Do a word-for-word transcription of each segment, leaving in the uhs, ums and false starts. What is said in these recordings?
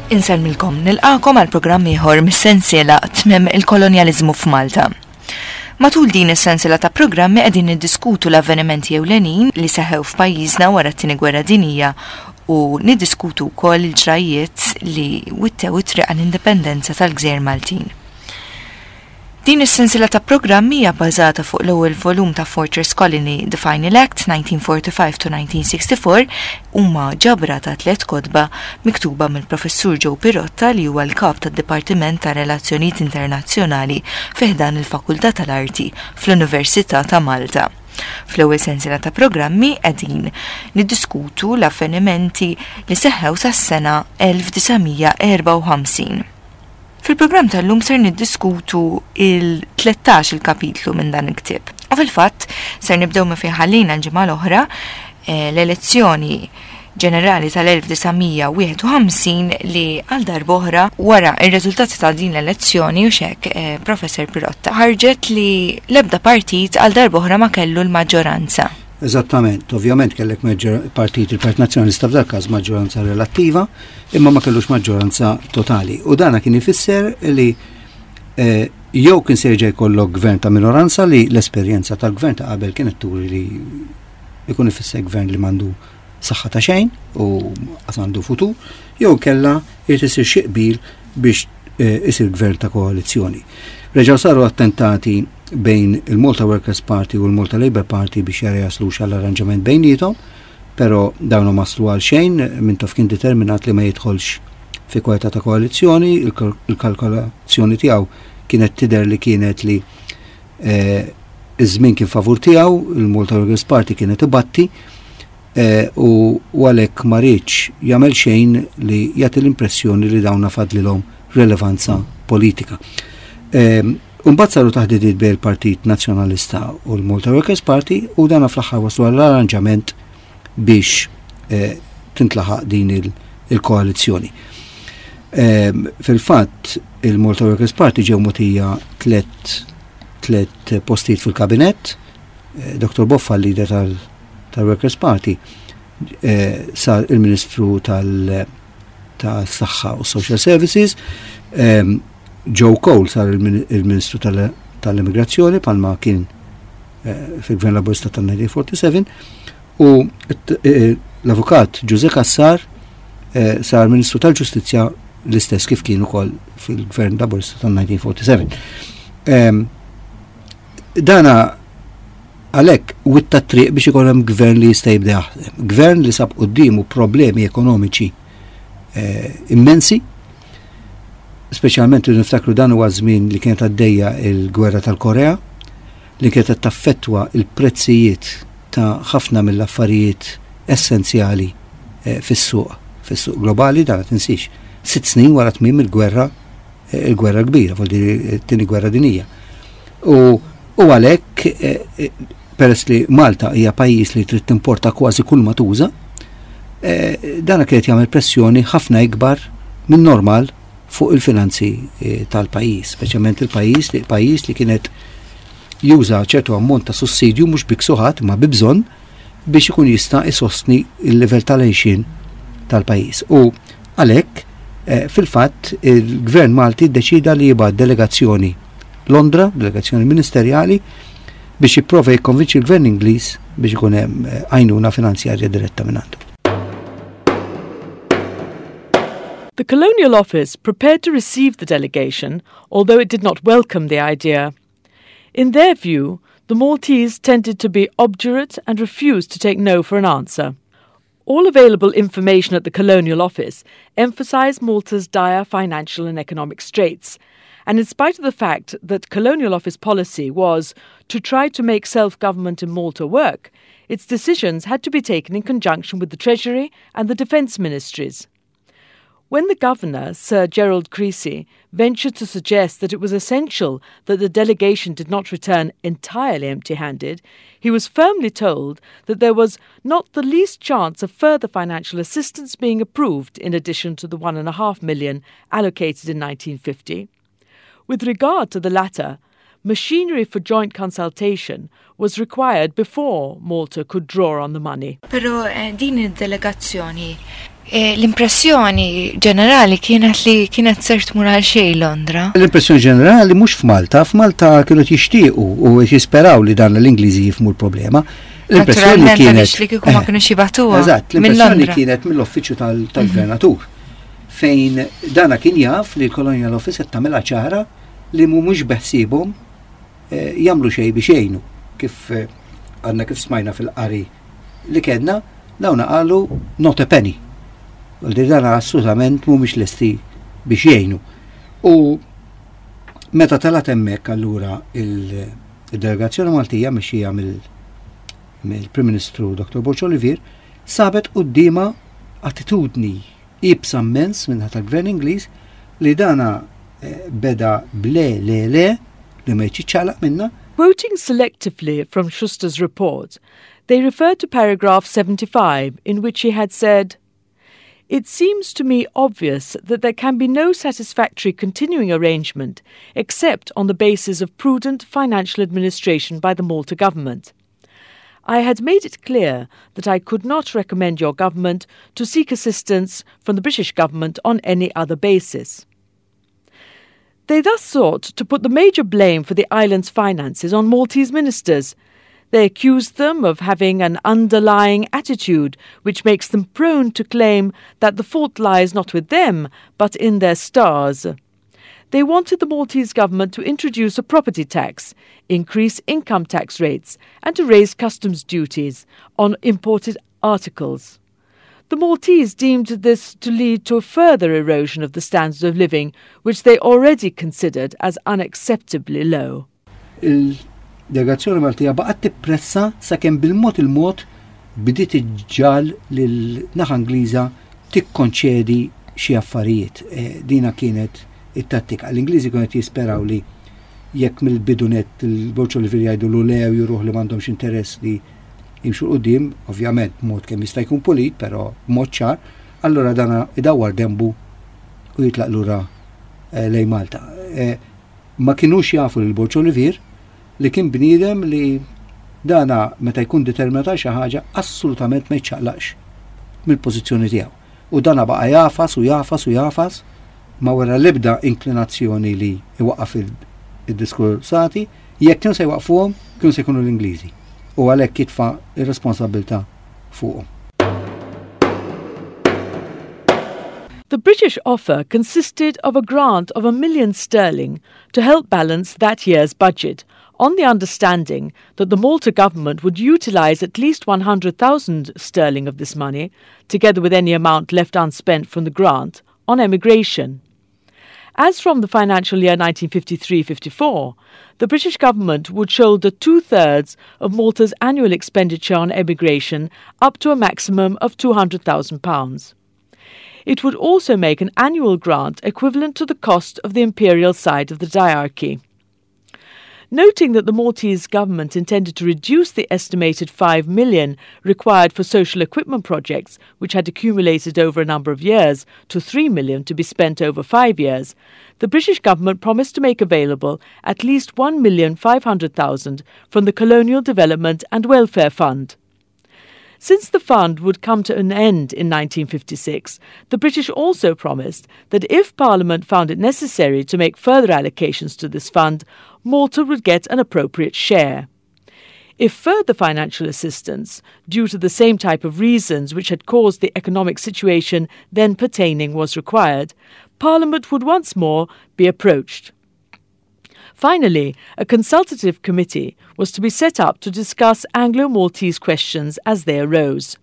Inselmilkom nilqakom għal programm ieħor mis-sensiela tmiem il-kolonjaliżmu f'Malta. Matul din is-sensiela ta' programmi qegħdin niddiskutu l-avvenimenti ewlenin li seħew f'pajjiżna wara t-tieni gwerra dinjija u niddiskutu wkoll il-ġrajiet li wittew it-triq għall-indipendenza tal-Gżejjer Maltin. Din is-sensiela ta' programmi hija bbażata fuq l-ewwel volum ta' Fortress Colony The Final Act nineteen forty-five to nineteen sixty-four huma ġabra ta' tliet kotba miktuba mill-Professur Joe Pirotta li huwa l-kap tad-Dipartiment ta' Relazzjonijiet Internazzjonali fih dan il-Fakultà tal-Arti fl-Università ta' Malta. Fl-ewwel sensiela ta' programmi qegħdin niddiskutu l-avvenimenti li seħħew sas-sena nineteen fifty. Fil-programm tal-lum ser niddiskutu il-tlettax il-kapitlu minn dan il-ktib. U fil-fatt ser nibdew ma fi ħallina l-ġimgħa l-oħra l-elezzjoni ġenerali tal-nineteen fifty li għal darba oħra wara ir-riżultati ta' din l-elezzjoni u xek Professor Pirotta ħarġet li l-ebda partit għal darba oħra ma kellu l-maġġoranza. Eżattament, ovvjament kellek partit il-Partit Nazzjonalista f'dak każ maġġoranza relattiva, imma ma kellux maġġoranza totali. U dana kien ifisser li eh, jew kien se jerġa' jkollok gvern ta' minoranza li l-esperjenza tal-gvern ta' qabel kienet turi li jkun ifisser gvern li m'għandu saħħa ta' xejn u qas għandu futur, jew kellha jrid isir xi qbil biex eh, isir gvern ta' koalizzjoni. Reġgħu saru attentati bejn il-Malta Workers Party u l-Malta Labour Party biex jara jaslux għall-arranġament bejnietom, pero dawnu maslu għal xejn minn taf kien determinat li ma jidħolx fi kweta ta' koalizzjoni, il-kalkolazzjoni tiegħu kienet tidher li kienet li iż-żmien kien favur tiegħu, il-Malta Workers Party kienet ibatti u għalhekk ma rridx jagħmel xejn li jagħti l-impressjoni li dawna fadlilhom rilevanza politika. Unbat saru taħdidiet bejn il-Partit Nazzjonalista u l-Malta Workers Party u dana fl-aħħar waslu għall-arranġament biex eh, tintlaħaq din il-koalizzjoni. Eh, Fil-fatt il-Malta Workers Party ġew motija tlet, tlet postijiet fil-kabinet, eh, Doktor Boffa l-lider tal-Workers Party eh, sar il-Ministru tal-Saħħa u Social Services, eh, Joe Cole sar il-Ministru tal-Immigrazzjoni palma kien fil-Gvern Laburista tal-nineteen forty-seven u l-Avukat Giuseppe Cassar sar Ministru tal-Ġustizzja l-istess kif kien ukoll fil-Gvern Laburista tal-nineteen forty-seven. Dana għalhekk witta triq biex ikun hemm gvern li jista' jibda jaħdem. Gvern li sab qudiemu problemi ekonomiċi immensi, speċjalment li niftakru dan huwa żmien li kienet għaddejja il-gwerra tal-Korea, li kienet taffettwa il-prezzijiet ta' ħafna mill-affarijiet essenzjali eh, fis-suq, fis-suq globali, dan ma tinsix. Sitt snin wara tmiem il-gwerra, eh, il-gwerra kbira, vuol dire t-tieni gwerra dinija. U, u għalhekk eh, peress li Malta hija pajjiż li trid timporta kważi kull ma tuża, eh, dan kienet jagħmel pressjoni ħafna ikbar minn normal fuq il-finanzi eh, tal-pajis, speċjalment il-pajis li pajis li kienet juża ċertu ammont ta' sussidju mhux biksuħat ma bibżonn biex ikun jista' isostni il-livell tal-għejxin tal-pajis. U għalhekk eh, fil-fatt il-Gvern Malti ddeċida li jibgħat delegazzjoni Londra, delegazzjoni ministerjali biex jipprova jikkonvinċi l-Gvern Ingliż biex ikun hemm għajnuna finanzjarja diretta minn għandu. The Colonial Office prepared to receive the delegation, although it did not welcome the idea. In their view, the Maltese tended to be obdurate and refused to take no for an answer. All available information at the Colonial Office emphasized Malta's dire financial and economic straits, and in spite of the fact that Colonial Office policy was to try to make self-government in Malta work, its decisions had to be taken in conjunction with the Treasury and the Defence Ministries. When the governor, Sir Gerald Creasy, ventured to suggest that it was essential that the delegation did not return entirely empty-handed, he was firmly told that there was not the least chance of further financial assistance being approved in addition to the one and a half million allocated in nineteen fifty. With regard to the latter, machinery for joint consultation was required before Malta could draw on the money. Pero eh, din id-delegazzjoni L-impressjoni ġenerali kienet li kienet ser tmur għal xejn Londra. L-impressjoni ġenerali mhux f'Malta, f'Malta kienu jixtiequ u jisperaw li dan l-Ingliżi jifhmu l-problema. L-impressjoni kienet li kieku ma kienu xibatuha. Eżatt, l-impressjoni kienet mill-uffiċċju tal-Gvernatur fejn dana kien jaf li l-Colonial Office qed tagħmilha ċara li mhumiex beħsiebhom jagħmlu xejn biex jgħinu kif għandna kif smajna fil-qari li kedna dawna qalu not a penny. Għaldi dana assolutament mhumiex lesti biex jgħinu. U meta talat hemmhekk allura il-delegazzjoni Maltija mexxija mill-Prim Ministru doktor Boċ Olivier sabet qudiema attitudni ibsa immens minn tal-Gvern Ingliż li dana beda ble le le li ma jċiċċalaq minna. Quoting selectively from Schuster's report, they referred to paragraph seventy-five in which he had said, "It seems to me obvious that there can be no satisfactory continuing arrangement except on the basis of prudent financial administration by the Malta government. I had made it clear that I could not recommend your government to seek assistance from the British government on any other basis." They thus sought to put the major blame for the island's finances on Maltese ministers. They accused them of having an underlying attitude which makes them prone to claim that the fault lies not with them, but in their stars. They wanted the Maltese government to introduce a property tax, increase income tax rates, and to raise customs duties on imported articles. The Maltese deemed this to lead to a further erosion of the standards of living, which they already considered as unacceptably low. Delegazzjoni Maltija baqgħet tippressa sakemm bil-mod il-mod bidiet iġġal lil-naħa Ingliża tikkonċedi xi affarijiet. Dina kienet it-tattika. L-Ingliżi kienu jisperaw li jekk mill-bidunet il-Boċ Olivier jgħidu lew juruh li m'għandhomx interess li jimxu qudiem, ovvjament mod kemm jista' jkun polit, però mod ċar, allura dana idawwar dembu u jitlaq lura lejn Malta. Ma kinux jafu l-Boċ Olivier li kien bniedem li dana meta jkun determinata xi ħaġa assolutament ma jċaqlaqx mill-pożizzjoni tiegħu. U dana baqa' jafas u jafas u jafas ma wara l-ebda inklinazzjoni li iwaqqaf id-diskursati, jekk kienu se jwaqfuhom kienu se jkunu l-Ingliżi. U għalhekk jitfa' ir-responsabilità fuqhom. The British offer consisted of a grant of a million sterling to help balance that year's budget, on the understanding that the Malta government would utilise at least one hundred thousand sterling of this money, together with any amount left unspent from the grant, on emigration. As from the financial year nineteen fifty-three fifty-four, the British government would shoulder two-thirds of Malta's annual expenditure on emigration up to a maximum of two hundred thousand pounds. It would also make an annual grant equivalent to the cost of the imperial side of the diarchy. Noting that the Maltese government intended to reduce the estimated five million required for social equipment projects, which had accumulated over a number of years, to three million to be spent over five years, the British government promised to make available at least one million five hundred thousand from the Colonial Development and Welfare Fund. Since the fund would come to an end in nineteen fifty-six, the British also promised that if Parliament found it necessary to make further allocations to this fund, Malta would get an appropriate share. If further financial assistance, due to the same type of reasons which had caused the economic situation then pertaining, was required, Parliament would once more be approached. Finally, a consultative committee was to be set up to discuss Anglo-Maltese questions as they arose.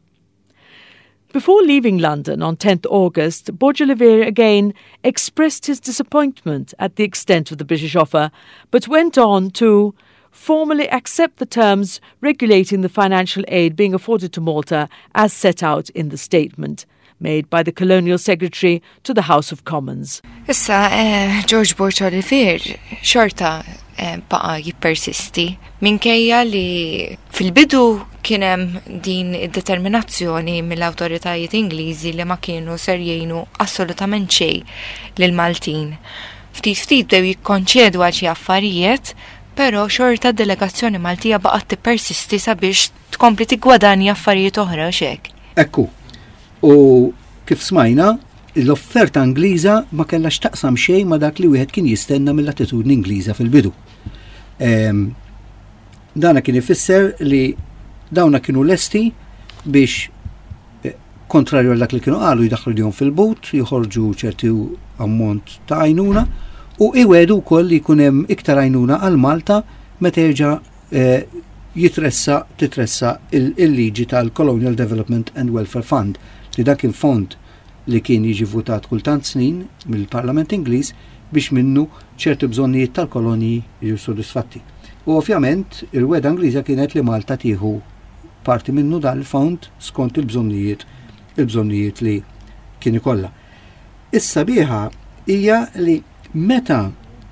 Before leaving London on tenth August, Boċ Olivier again expressed his disappointment at the extent of the British offer, but went on to formally accept the terms regulating the financial aid being afforded to Malta as set out in the statement made by the Colonial Secretary to the House of Commons. Issa, eh, George Boċ Olivier xorta eh, baqa jippersisti minkejja li fil-bidu kienem din id-determinazzjoni mill-awtoritajiet Ingliżi li ma kienu ser jgħinu assolutament xejn lil Maltin. Ftit ftit bdew jikkonċedu għal xi affarijiet, però xorta d-delegazzjoni Maltija baqgħet tippersisti sabiex tkompli tiggwadanja affarijiet oħra x'hekk. Ekku. U kif smajna, l-offerta Ingliża ma kellax taqsam xejn ma dak li wieħed kien jistenna mill-attitudni Ingliża fil-bidu. Ehm, dana kien ifisser li dawna kienu lesti biex kontrarju għal dak li kienu qalu jidaħlu dihom fil-but, joħorġu ċerti ammont ta' għajnuna u iwedu wkoll li jkun hemm iktar għajnuna għal Malta meta jerġa' eh, jitressa titressa il-liġi tal-Colonial Development and Welfare Fund li dak kien fond li kien jiġi votat kultant snin mill-Parlament Ingliż biex minnu ċerti bżonnijiet tal-kolonji jiġu sodisfatti. U ovvjament il-weda Ingliża kienet li Malta tieħu parti minnu dal-fond skont il-bżonnijiet il-bżonnijiet li kien ikollha. Issa biħa hija li meta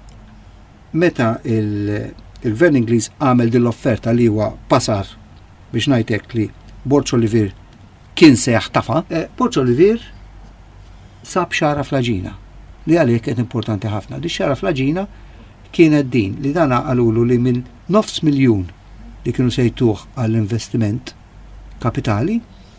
meta il-Gvern Ingliż għamel din l-offerta li huwa pasar biex ngħidlek li Borċ Olivier kien se jaħtafa, eh, Borċ Olivier sab xara flaġina li għalhekk kienet importanti ħafna. Di xara flaġina kienet din li dana għalulu li minn nofs miljun li kienu sejtuħ għall-investiment kapitali,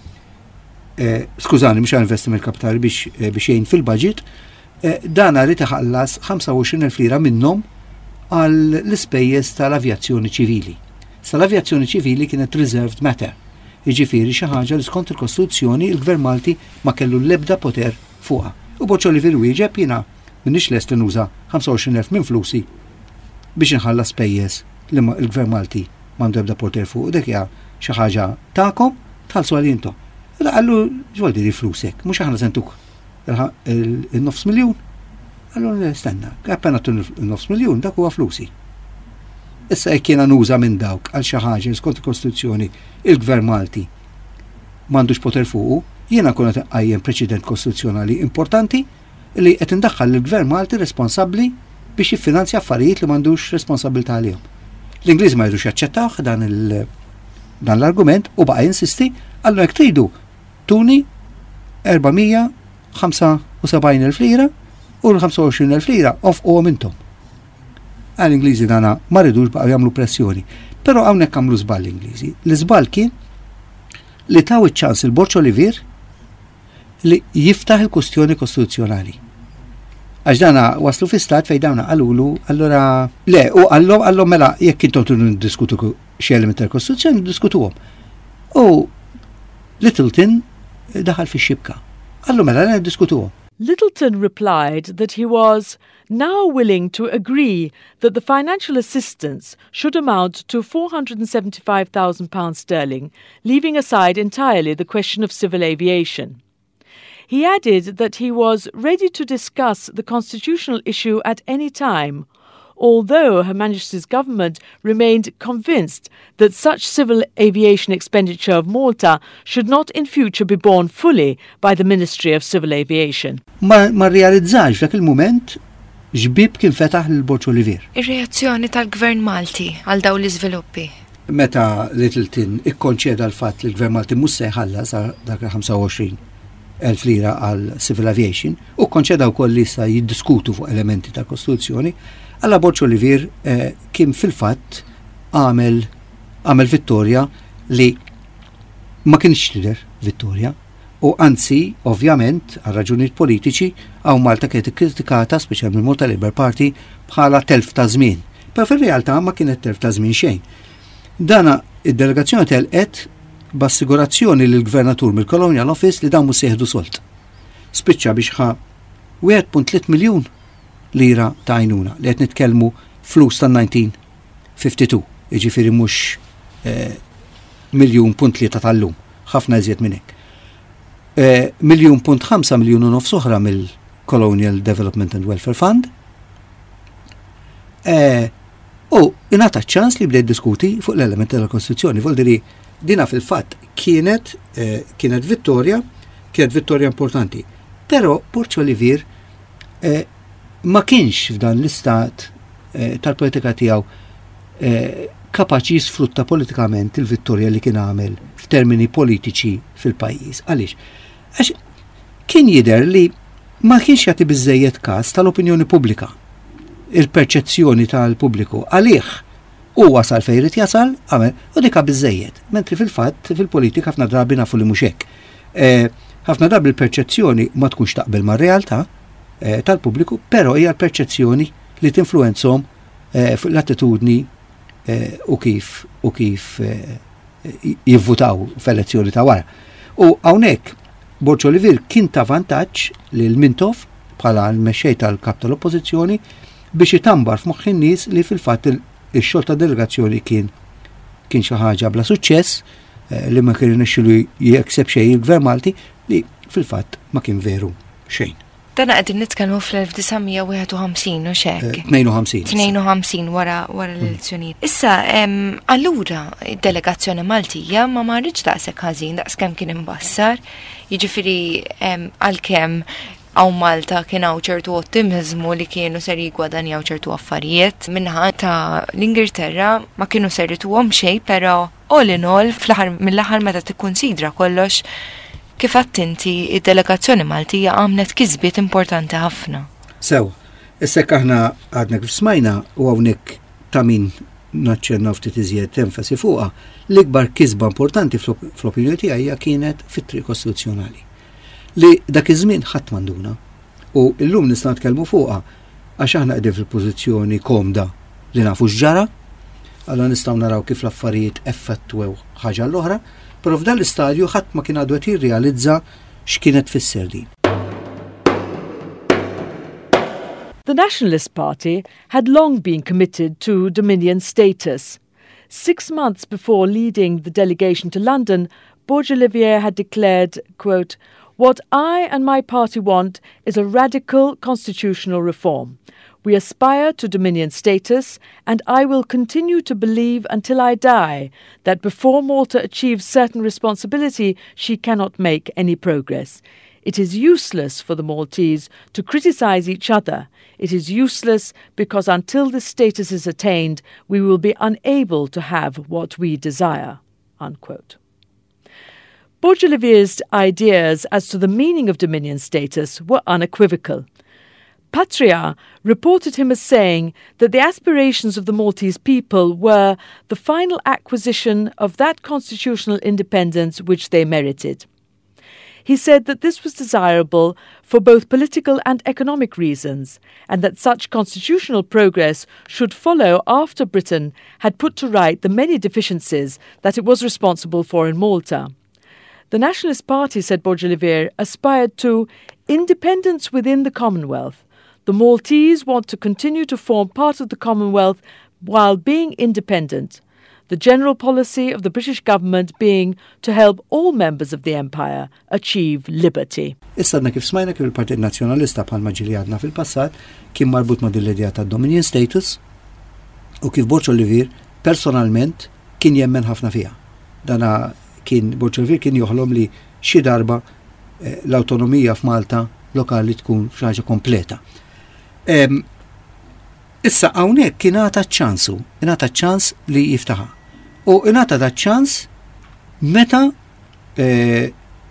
eh, skużani, mhux għall-investiment kapitali biex eh, biex jgħin fil-budget, eh, dana li taħallas ħamsa u għoxrin elf lira minnhom għall-ispejjeż tal-avjazzjoni ċivili. Tal-avjazzjoni ċivili kienet reserved matter. Jiġifieri xi ħaġa li skont il-Kostituzzjoni il-Gvern Malti ma kellu l-ebda poter fuqha. U Borċ Olivier wieġeb jiena m'iniex lest li nuża ħamsa u għoxrin elf minn flusi biex inħallas spejjeż li l-Gvern Malti m'għandu ebda poter fuq. Dik hija xi ħaġa tagħkom tħallsu għal intom. Qallu ġwaldi li flusek, mhux aħna sentuk il-nofs miljun. Allora stenna, appena tu il-nofs miljun dak huwa flusi. Issa jekk jiena nuża minn dawk għal xi ħaġa skont il-Kostituzzjoni il-Gvern Malti m'għandux poter fuqu, jiena nkun qed inqajjem preċedent kostituzzjonali importanti li qed indaħħal il-Gvern Malti responsabbli biex jiffinanzja affarijiet li m'għandux responsabilità għalihom. L-Ingliż ma jridux jaċċettawh dan il dan l-argument u baqa' jinsisti, allura jekk tridu tuni erba'mija ħamsa u sebgħin elf lira u l-ħamsa u għoxrin elf lira ofquhom intom. Għal-Ingliżi dana ma rridux baqgħu jagħmlu pressjoni. Però hawnhekk għamlu żball l-Ingliżi. L-iżball kien li taw iċ-ċans il-Borċ Olivier li jiftaħ il-kwestjoni kostituzzjonali. Għax dana waslu fi stat fejn dawna qalulu, allura le, u għallhom għallhom mela jekk intom tunu niddiskutu xi elementi tal-Kostituzzjoni niddiskutuhom. U Littleton daħal fix-xibka. Għallu mela niddiskutuhom. Littleton replied that he was now willing to agree that the financial assistance should amount to four hundred seventy-five thousand pounds sterling, leaving aside entirely the question of civil aviation. He added that he was ready to discuss the constitutional issue at any time, although Her Majesty's government remained convinced that such civil aviation expenditure of Malta should not in future be borne fully by the Ministry of Civil Aviation. Ma, ma realizzax dak il-moment ġbib kien fetaħ l-Borċ Olivier. Ir-reazzjoni tal-Gvern Malti għal daw l-iżviluppi. Meta Littleton ikkonċeda l-fatt li l-Gvern Malti mhux se jħallas dak ħamsa u għoxrin elf lira għal Civil Aviation u konċeda wkoll li sa jiddiskutu fuq elementi ta' Kostituzzjoni, alla Borċ Olivier eh, kien fil-fatt għamel għamel vittorja li ma kienx tidher vittorja u anzi ovvjament għal raġunijiet politiċi għaw Malta kienet ikkritikata speċjalment mill Malta Labour Party bħala telf ta' żmien. Però fir-realtà ma kienet telf ta' żmien xejn. Dana id-delegazzjoni telqet b'assigurazzjoni lill gvernatur mill-Colonial Office li dawn mhux se jieħdu solt. Spiċċa biex ħa wieħed punt tliet miljun lira ta' għajnuna li qed nitkellmu flus tan-nineteen fifty-two, jiġifieri mhux eh, miljun punt tlieta tal-lum, ħafna iżjed minn hekk. Eh, miljun punt ħamsa miljun u nofs oħra mill-Colonial Development and Welfare Fund. Eh, u ingħata ċans li bdejt diskuti fuq l-elementi tal-Kostituzzjoni, voldiri dina fil-fatt kienet eh, kienet vittorja, kienet vittorja importanti. Però Borċ Olivier eh, ma kienx f'dan l-istat eh, tal-politika tiegħu eh, kapaċi jisfrutta politikament il-vittorja li kien għamel f'termini politiċi fil-pajjiż. Għaliex? Għax kien jidher li ma kienx jagħti biżejjed każ tal-opinjoni pubblika, il-perċezzjoni tal-pubbliku għalih u wasal fejn irid jasal għamel u dika biżejjed, mentri fil-fatt fil-politika ħafna drabi nafu li mhux hekk. Eh, ħafna drabi l-perċezzjoni ma tkunx taqbel mar-realtà eh, tal-pubbliku, però hija l-perċezzjoni li tinfluenzhom eh, fuq l-attitudni eh, u kif u kif eh, jivvutaw f'elezzjoni ta' wara. U hawnhekk Borġ Olivier kien ta' vantaġġ lil Mintoff bħala l-mexxej tal-kap tal-oppożizzjoni biex jitambar f'moħħ in-nies li fil-fatt il-xogħol ta' delegazzjoni kien kien xi ħaġa bla suċċess eh, li ma kien irnexxielu jekseb xejn il-Gvern Malti li fil-fatt ma kien veru xejn. Dana qegħdin nitkellmu fl-elf tisa' wieħed u ħamsin u xekk. tnejn u ħamsin. tnejn u ħamsin wara wara l-elezzjonijiet. Issa allura id-delegazzjoni Maltija ma marritx daqshekk ħażin daqskemm kien imbassar. Jiġifieri għalkemm għaw Malta kien hawn ċertu ottimizmu li kienu ser jigwadanjaw ċertu affarijiet minħa ta' l-Ingilterra ma kienu ser jituhom xejn, però all in all fl-aħħar mill-aħħar meta tikkunsidra kollox kif għadt inti id-delegazzjoni Maltija għamlet kisbiet importanti ħafna. Sew, issa aħna għadna kif smajna u hawnhekk ta' min naċċenna ftit iżjed enfasi fuqha, l-ikbar kisba importanti fl-opinjoni tiegħi kienet fit-triq kostituzzjonali. Li dak iż-żmien ħadd m'għanduna u llum nista' nitkellmu fuqha għax aħna qegħdin fil-pożizzjoni komda li nafu x'ġara, allura nistgħu naraw kif l-affarijiet effettwew ħaġa l-oħra, però f'dan l-istadju ħadd ma kien għadu qed jirrealizza x'kienet tfisser din. The Nationalist Party had long been committed to Dominion status. Six months before leading the delegation to London, Borj Olivier had declared, quote, "What I and my party want is a radical constitutional reform. We aspire to Dominion status, and I will continue to believe until I die that before Malta achieves certain responsibility, she cannot make any progress. It is useless for the Maltese to criticise each other. It is useless because until this status is attained, we will be unable to have what we desire." Unquote. Borj Olivier's ideas as to the meaning of Dominion status were unequivocal. Patria reported him as saying that the aspirations of the Maltese people were the final acquisition of that constitutional independence which they merited. He said that this was desirable for both political and economic reasons, and that such constitutional progress should follow after Britain had put to right the many deficiencies that it was responsible for in Malta. The Nationalist Party, said Borj Olivier, aspired to independence within the Commonwealth. The Maltese want to continue to form part of the Commonwealth while being independent, the general policy of the British government being to help all members of the empire achieve liberty. Issa għadna kif smajna kif il-Partit Nazzjonalista bħalma ġili għadna fil-passat kien marbut ma' din l-idea ta' Dominion status u kif Borj Olivier personalment kien jemmen ħafna fiha. Dana kien Borj Olivier kien joħlom li xi darba eh, l-autonomija f'Malta lokali tkun xi ħaġa kompleta. Um, issa hawnhekk kien għata ċansu, ingħata ċans li jiftaħa. U ingħata da ċans meta eh,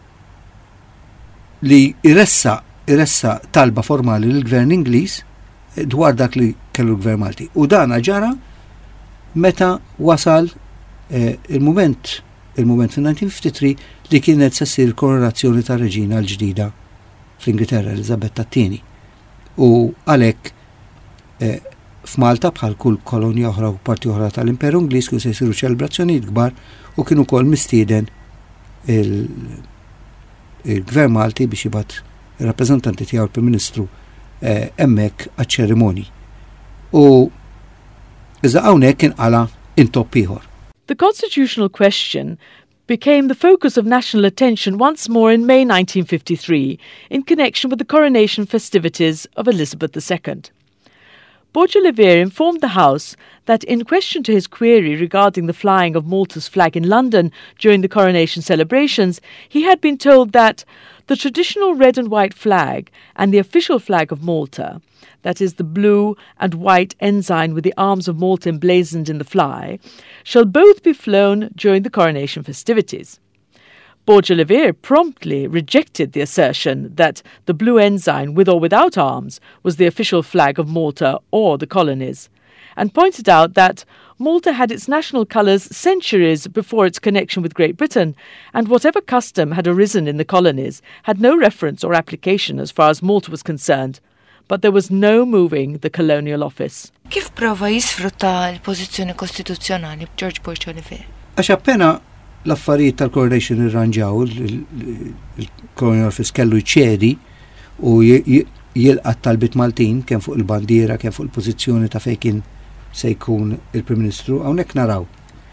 li iressa iressa talba formali lill-Gvern Ingliż dwar dak li kellu l-Gvern Malti. U dan ġara meta wasal eh, il-mument il-mument fil-nineteen fifty-three li kienet se ssir koronazzjoni ta' reġina l-ġdida fl-Ingilterra Elizabetta t-tieni. U għalhekk eh, f'Malta bħal kull kolonja oħra u parti oħra tal-Imperu Ingliż kienu se jsiru ċelebrazzjonijiet kbar u kienu wkoll mistieden il-Gvern Malti biex jibgħat ir-rappreżentanti tiegħu l-Prim Ministru hemmhekk eh, għaċ-ċerimonji. U iżda hawnhekk inqala intopp ieħor. The constitutional question became the focus of national attention once more in May nineteen fifty-three in connection with the coronation festivities of Elizabeth the Second. Borj Olivier informed the House that in question to his query regarding the flying of Malta's flag in London during the coronation celebrations, he had been told that the traditional red and white flag and the official flag of Malta, that is the blue and white ensign with the arms of Malta emblazoned in the fly, shall both be flown during the coronation festivities. Borj Olivier promptly rejected the assertion that the blue ensign with or without arms was the official flag of Malta or the colonies, and pointed out that Malta had its national colours centuries before its connection with Great Britain, and whatever custom had arisen in the colonies had no reference or application as far as Malta was concerned. But there was no moving the Colonial Office. Kif prova jisfrutta l-pożizzjoni kostituzzjonali George Bush Oliver? Għax appena l-affarijiet tal-coronation irranġaw, il-Colonial Office kellu jċedi u jilqat talbit Maltin kemm fuq il-bandiera, kemm fuq il-pożizzjoni ta' fejn kien se jkun il-Prim Ministru, hawnhekk naraw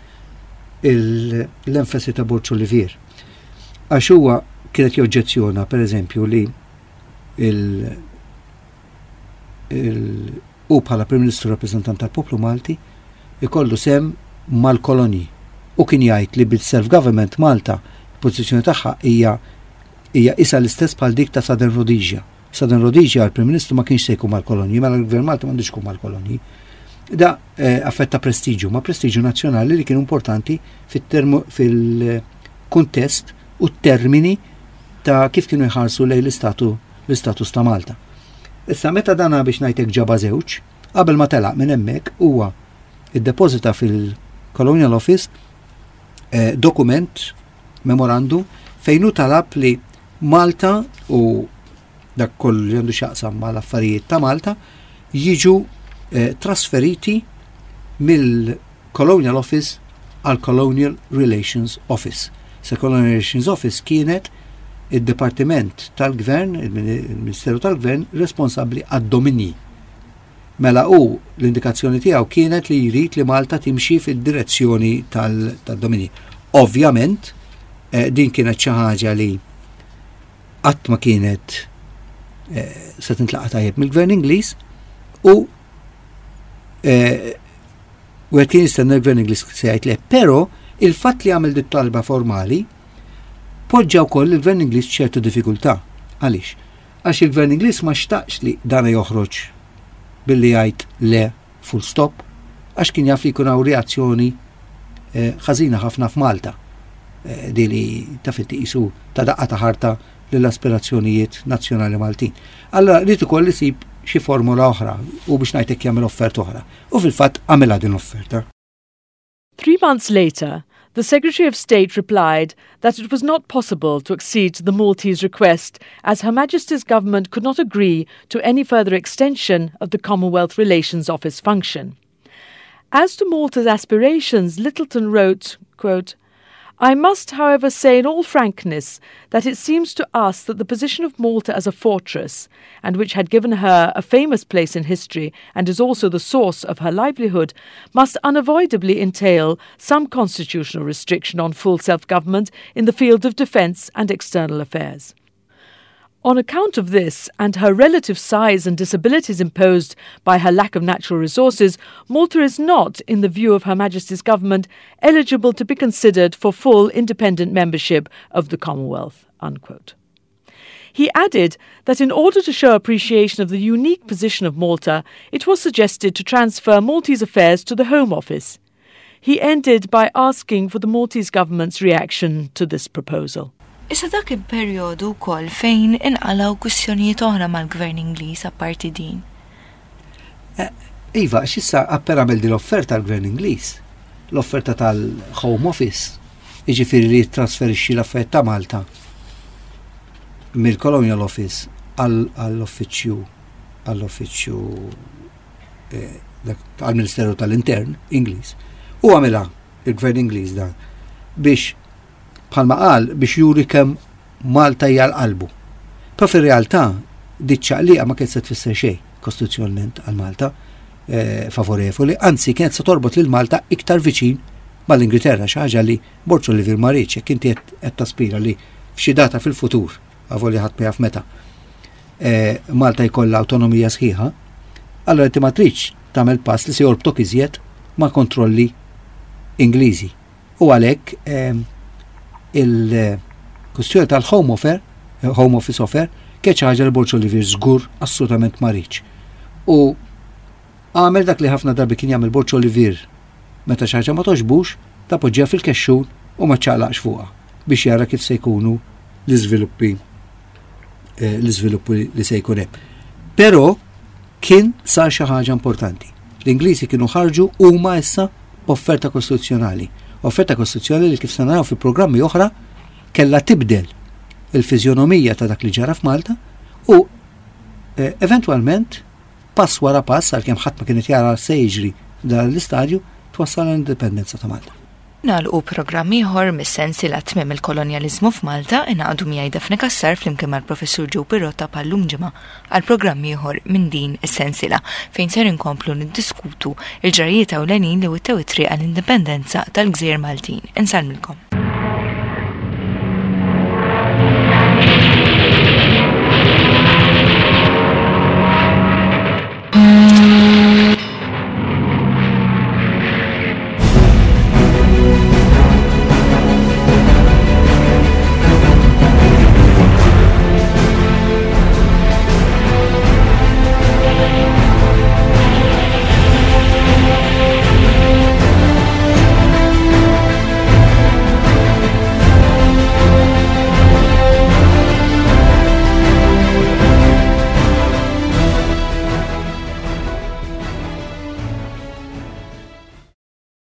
l-enfasi ta' Bush Oliver. Għax huwa kienet joġġezzjona, pereżempju, li il- u bħala Prim Ministru rappresentant tal-poplu Malti ikollu sem mal-kolonji u kien jgħid li bil-self-government Malta il-pożizzjoni tagħha hija hija isa l-istess bħal dik ta' Southern Rhodesia. Southern Rhodesia għal Prim Ministru ma kienx se jkun mal-kolonji, mela l-Gvern Malta m'għandux ikun mal-kolonji. Da eh, affetta prestiġu, ma prestiġu nazzjonali li kienu importanti fil-kuntest u t-termini ta' kif kienu jħarsu lejn l-istatu l-istatus ta' Malta. Issa meta dana biex ngħidlek ġaba żewġ, qabel ma telaq minn hemmhekk huwa iddepożita fil-Colonial Office eh, dokument, memorandum, fejn hu talab li Malta u dak kollu li għandu x'jaqsam mal-affarijiet ta' Malta jiġu eh, trasferiti mill-Colonial Office għal Colonial Relations Office. Se Colonial Relations Office kienet il-Departiment tal-Gvern, il-Ministeru tal-Gvern, responsabbli għad-dominji. Mela u l-indikazzjoni tiegħu kienet li jrid li Malta timxi fid-direzzjoni tal-dominji. Ovvjament, eh, din kienet xi ħaġa li qatt ma kienet eh, se tintlaqa' tajjeb mill-Gvern Ingliż u eh, u kien jistenna l-Gvern Ingliż se jgħid le, però il-fatt li għamel dit talba formali poġġa wkoll il-Gvern Ingliż ċertu diffikultà. Għaliex? Għax il-Gvern Ingliż ma xtaqx li dana joħroġ billi jgħid le full stop, għax kien jaf li jkun hawn reazzjoni ħażina eh, ħafna f'Malta. Eh, di li taf isu ta' daqqa ta' ħarta lill-aspirazzjonijiet nazzjonali Maltin. Allora rrid ukoll isib xi formula oħra u biex ngħidlek jagħmel offerta oħra. U fil-fatt għamilha din l-offerta. Three months later, the Secretary of State replied that it was not possible to accede to the Maltese request as Her Majesty's government could not agree to any further extension of the Commonwealth Relations Office function. As to Malta's aspirations, Littleton wrote, quote, I must, however, say in all frankness that it seems to us that the position of Malta as a fortress, and which had given her a famous place in history and is also the source of her livelihood, must unavoidably entail some constitutional restriction on full self-government in the field of defence and external affairs. On account of this and her relative size and disabilities imposed by her lack of natural resources, Malta is not, in the view of Her Majesty's government, eligible to be considered for full independent membership of the Commonwealth. Unquote. He added that in order to show appreciation of the unique position of Malta, it was suggested to transfer Maltese affairs to the Home Office. He ended by asking for the Maltese government's reaction to this proposal. Issa dak il-perjodu wkoll fejn inqalgħu kwistjonijiet oħra mal-Gvern Ingliż apparti din. Iva, x'issa appena għamel din l-offerta għall-Gvern Ingliż, l-offerta tal-Home Office, jiġifieri li jittrasferixxi l-affarijiet ta' Malta mill-Colonial Office għall-Uffiċċju għall-Uffiċċju għall-Ministeru tal-Intern Ingliż. U għamilha il-Gvern Ingliż dan biex bħalma qal biex juri kemm Malta hija l-qalbu. Però fir-realtà diċċaqliqa ma kienet se tfisser xejn kostituzzjonalment għal Malta eh, favorevoli, anzi kienet se torbot lil Malta iktar viċin mal-Ingilterra, xi ħaġa li Borċ Oliver ma rridx jekk inti qed taspira li f'xi data fil-futur, avolja ħadd ma jaf meta, eh, Malta jkollha awtonomija sħiħa, allora inti ma tridx tagħmel pass li se jorbtok iżjed ma' kontrolli Ingliżi. U għalhekk eh, il-kustjoni tal-Home Office, Home Office offer, kieċ ħaġa li Borċ Oliver żgur assolutament ma rridx. U għamel dak li ħafna darbi kien jagħmel Borċ Oliver meta xi ħaġa ma toġbux, tapoġġiha fil-kexxun u ma ċċaqlaqx fuqha biex jara kif se jkunu l-iżviluppi l-iżviluppi li se jkun hemm. Però kien sar xi ħaġa importanti. L-Ingliżi kienu ħarġu huma issa offerta kostituzzjonali. Offerta kostituzzjonali li kif se naraw fi programmi oħra kellha tibdel il-fiżjonomija ta' dak li ġara f'Malta u eh, eventwalment pass wara pass għalkemm ħadd ma kienet jara se jiġri dan l-istadju twassal l-indipendenza ta' Malta. Nagħlqu programm ieħor mis-sensiela tmiem il-kolonjaliżmu f'Malta ingħaqdu miegħi Dafne Kassar flimkien mal-Professur Joe Pirotta bħallum ġimgħa għal programm ieħor minn din is-sensiela fejn ser inkomplu niddiskutu il-ġrajiet ewlenin li wittew it-triq għall-indipendenza tal-Gżejjer Maltin. Insallmilkom. Mm.